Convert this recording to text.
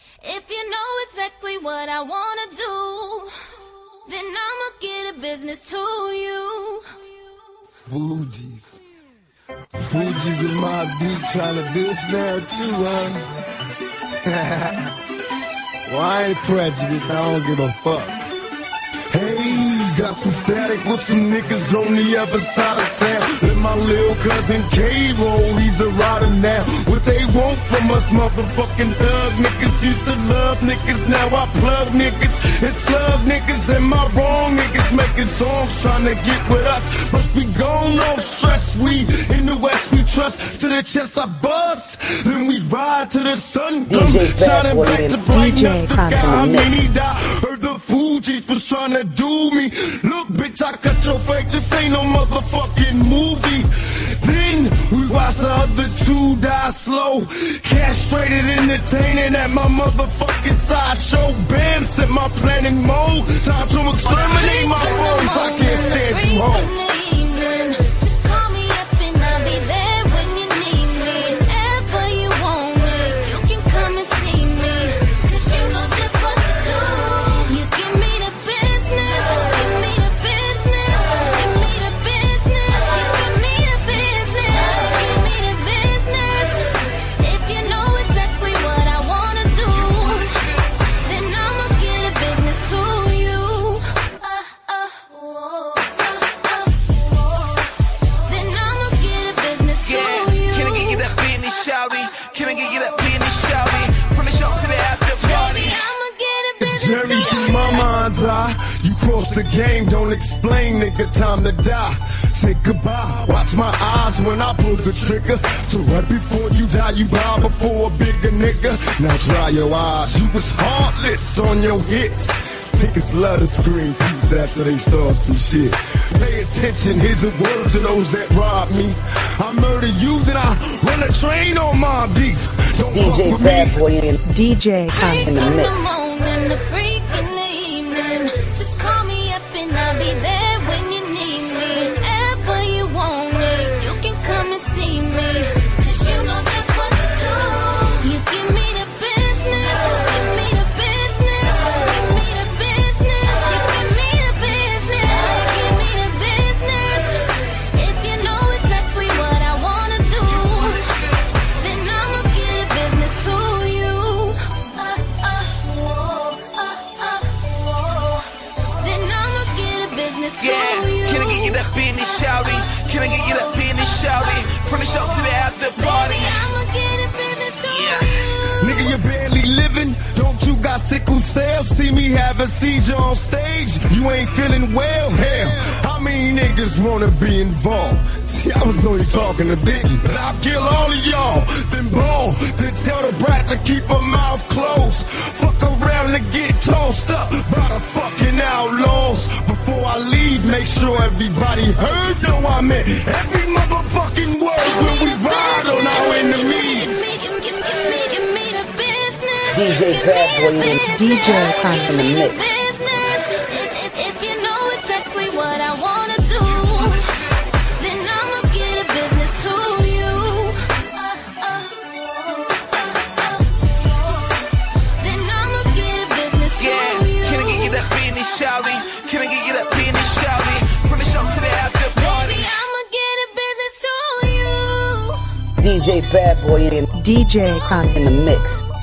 If you know exactly what I wanna do, then I'ma get a business to you. Fugees. Fugees and Mobb Deep trying to do this now too, huh? Well, I ain't prejudiced, I don't give a fuck. Hey, got some static with some niggas on the other side of town. Let my little cousin K roll, he's a rider now. What they want from us motherfucking thug niggas. Used to love niggas, now I plug niggas and slug niggas. Am I wrong? Niggas making songs trying to get with us. Must be gone off stress, we in the West we trust. To the chest I bust, then we ride to the sun come. Shining back to brighten up the sky. How many die? Heard the Fugees was trying to do me. Look, bitch, I cut your face. This ain't no motherfucking movie. Then we watch the other two die slow. Castrated, entertaining at my motherfucking sideshow. Bam, set my planning mode. Time to exterminate my foes. I can't stand you hoes. You cross the game, don't explain, nigga, time to die. Say goodbye, watch my eyes when I pull the trigger. So right before you die, you bow before a bigger nigga. Now dry your eyes, you was heartless on your hits. Niggas love to scream peace after they start some shit. Pay attention, here's a word to those that rob me. I murder you, then I run a train on Mobb Deep. Don't DJ Bad Boy and DJ in the mix. Just call me up and I'll be there when you need me. Whenever you want it, you can come and see me. Cause you know just what to do. You give me the business, give me the business, give me the business, you give me the business, give me the business. If you know exactly what I wanna do, then I'ma get a business to you. Yeah, can I get you that business, shawty? Can I get you that business, shawty? From the show to the after party. I'ma get a business to you. Nigga, you barely living. Don't you got sickle cell? See me have a seizure on stage. You ain't feeling well? Hell, how many niggas wanna be involved? See, I was only talking to Biggie, but I'll kill all of y'all. Then ball, then tell the brat to keep her mouth closed. Fuck around and get tossed up by the fucking outlaws. Before I leave, make sure everybody heard. No, I meant every motherfucking word when we ride on our enemies. DJ Bad Boy and DJ in the mix. If you know exactly what I wanna do, then I'ma get a business to you. Then I'ma get a business to you. Can I get you that business, shawty? Can I get you that business, shawty? From the show to the after party. Baby, I'ma get a business to you. DJ Bad Boy and DJ in the mix.